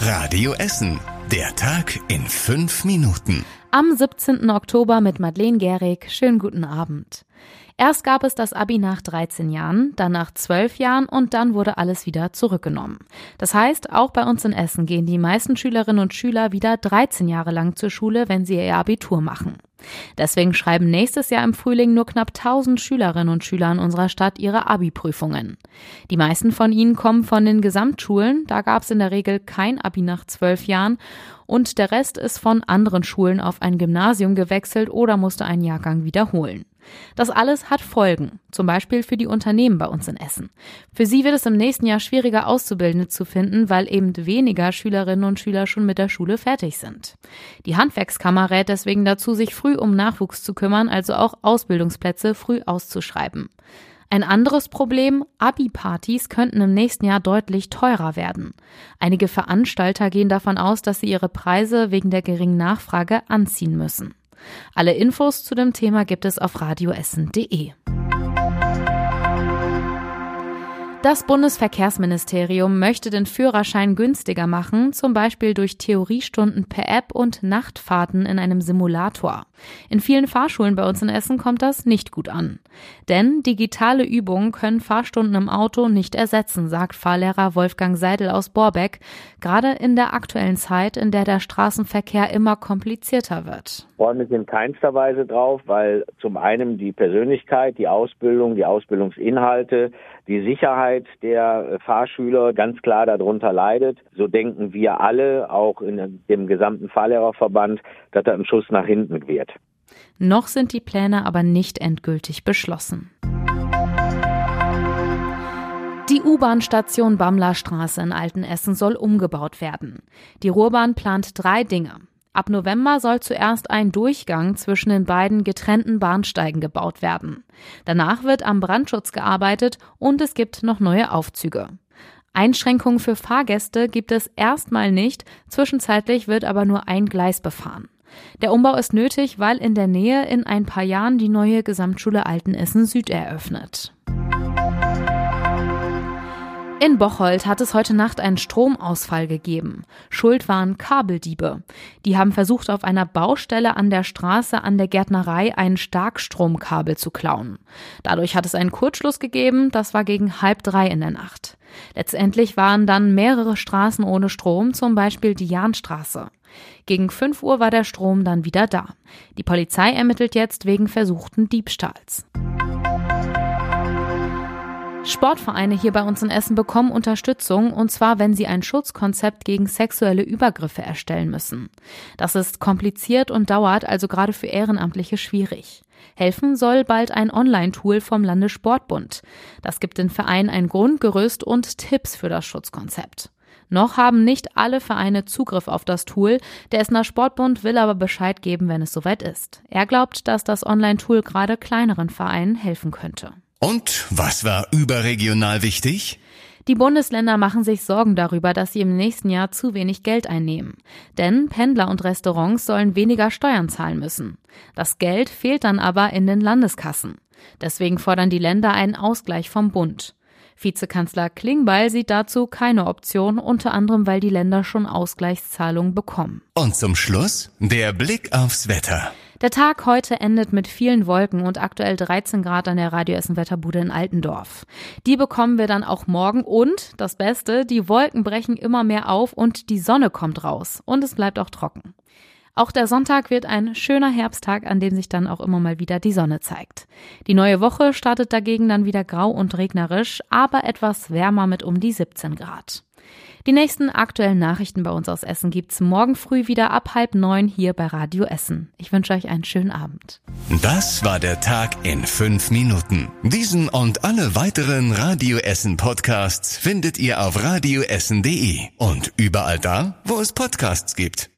Radio Essen. Der Tag in 5 Minuten. Am 17. Oktober mit Madeleine Gehrig. Schönen guten Abend. Erst gab es das Abi nach 13 Jahren, dann nach 12 Jahren und dann wurde alles wieder zurückgenommen. Das heißt, auch bei uns in Essen gehen die meisten Schülerinnen und Schüler wieder 13 Jahre lang zur Schule, wenn sie ihr Abitur machen. Deswegen schreiben nächstes Jahr im Frühling nur knapp 1000 Schülerinnen und Schüler in unserer Stadt ihre Abi-Prüfungen. Die meisten von ihnen kommen von den Gesamtschulen, da gab es in der Regel kein Abi nach 12 Jahren und der Rest ist von anderen Schulen auf ein Gymnasium gewechselt oder musste einen Jahrgang wiederholen. Das alles hat Folgen, zum Beispiel für die Unternehmen bei uns in Essen. Für sie wird es im nächsten Jahr schwieriger, Auszubildende zu finden, weil eben weniger Schülerinnen und Schüler schon mit der Schule fertig sind. Die Handwerkskammer rät deswegen dazu, sich früh um Nachwuchs zu kümmern, also auch Ausbildungsplätze früh auszuschreiben. Ein anderes Problem, Abi-Partys könnten im nächsten Jahr deutlich teurer werden. Einige Veranstalter gehen davon aus, dass sie ihre Preise wegen der geringen Nachfrage anziehen müssen. Alle Infos zu dem Thema gibt es auf radioessen.de. Das Bundesverkehrsministerium möchte den Führerschein günstiger machen, zum Beispiel durch Theoriestunden per App und Nachtfahrten in einem Simulator. In vielen Fahrschulen bei uns in Essen kommt das nicht gut an. Denn digitale Übungen können Fahrstunden im Auto nicht ersetzen, sagt Fahrlehrer Wolfgang Seidel aus Borbeck, gerade in der aktuellen Zeit, in der der Straßenverkehr immer komplizierter wird. Freue mich in keinster Weise drauf, weil zum einen die Persönlichkeit, die Ausbildung, die Ausbildungsinhalte, die Sicherheit der Fahrschüler ganz klar darunter leidet. So denken wir alle, auch in dem gesamten Fahrlehrerverband, dass da ein Schuss nach hinten wird. Noch sind die Pläne aber nicht endgültig beschlossen. Die U-Bahn-Station Bamlerstraße in Altenessen soll umgebaut werden. Die Ruhrbahn plant 3 Dinge. Ab November soll zuerst ein Durchgang zwischen den beiden getrennten Bahnsteigen gebaut werden. Danach wird am Brandschutz gearbeitet und es gibt noch neue Aufzüge. Einschränkungen für Fahrgäste gibt es erstmal nicht, zwischenzeitlich wird aber nur ein Gleis befahren. Der Umbau ist nötig, weil in der Nähe in ein paar Jahren die neue Gesamtschule Altenessen Süd eröffnet. In Bocholt hat es heute Nacht einen Stromausfall gegeben. Schuld waren Kabeldiebe. Die haben versucht, auf einer Baustelle an der Straße an der Gärtnerei ein Starkstromkabel zu klauen. Dadurch hat es einen Kurzschluss gegeben, das war gegen 2:30 in der Nacht. Letztendlich waren dann mehrere Straßen ohne Strom, zum Beispiel die Jahnstraße. Gegen 5 Uhr war der Strom dann wieder da. Die Polizei ermittelt jetzt wegen versuchten Diebstahls. Sportvereine hier bei uns in Essen bekommen Unterstützung, und zwar, wenn sie ein Schutzkonzept gegen sexuelle Übergriffe erstellen müssen. Das ist kompliziert und dauert also gerade für Ehrenamtliche schwierig. Helfen soll bald ein Online-Tool vom Landessportbund. Das gibt den Vereinen ein Grundgerüst und Tipps für das Schutzkonzept. Noch haben nicht alle Vereine Zugriff auf das Tool. Der Essener Sportbund will aber Bescheid geben, wenn es soweit ist. Er glaubt, dass das Online-Tool gerade kleineren Vereinen helfen könnte. Und was war überregional wichtig? Die Bundesländer machen sich Sorgen darüber, dass sie im nächsten Jahr zu wenig Geld einnehmen. Denn Pendler und Restaurants sollen weniger Steuern zahlen müssen. Das Geld fehlt dann aber in den Landeskassen. Deswegen fordern die Länder einen Ausgleich vom Bund. Vizekanzler Klingbeil sieht dazu keine Option, unter anderem, weil die Länder schon Ausgleichszahlungen bekommen. Und zum Schluss der Blick aufs Wetter. Der Tag heute endet mit vielen Wolken und aktuell 13 Grad an der Radio Essen Wetterbude in Altendorf. Die bekommen wir dann auch morgen und, das Beste, die Wolken brechen immer mehr auf und die Sonne kommt raus und es bleibt auch trocken. Auch der Sonntag wird ein schöner Herbsttag, an dem sich dann auch immer mal wieder die Sonne zeigt. Die neue Woche startet dagegen dann wieder grau und regnerisch, aber etwas wärmer mit um die 17 Grad. Die nächsten aktuellen Nachrichten bei uns aus Essen gibt's morgen früh wieder ab 8:30 hier bei Radio Essen. Ich wünsche euch einen schönen Abend. Das war der Tag in 5 Minuten. Diesen und alle weiteren Radio Essen Podcasts findet ihr auf radioessen.de und überall da, wo es Podcasts gibt.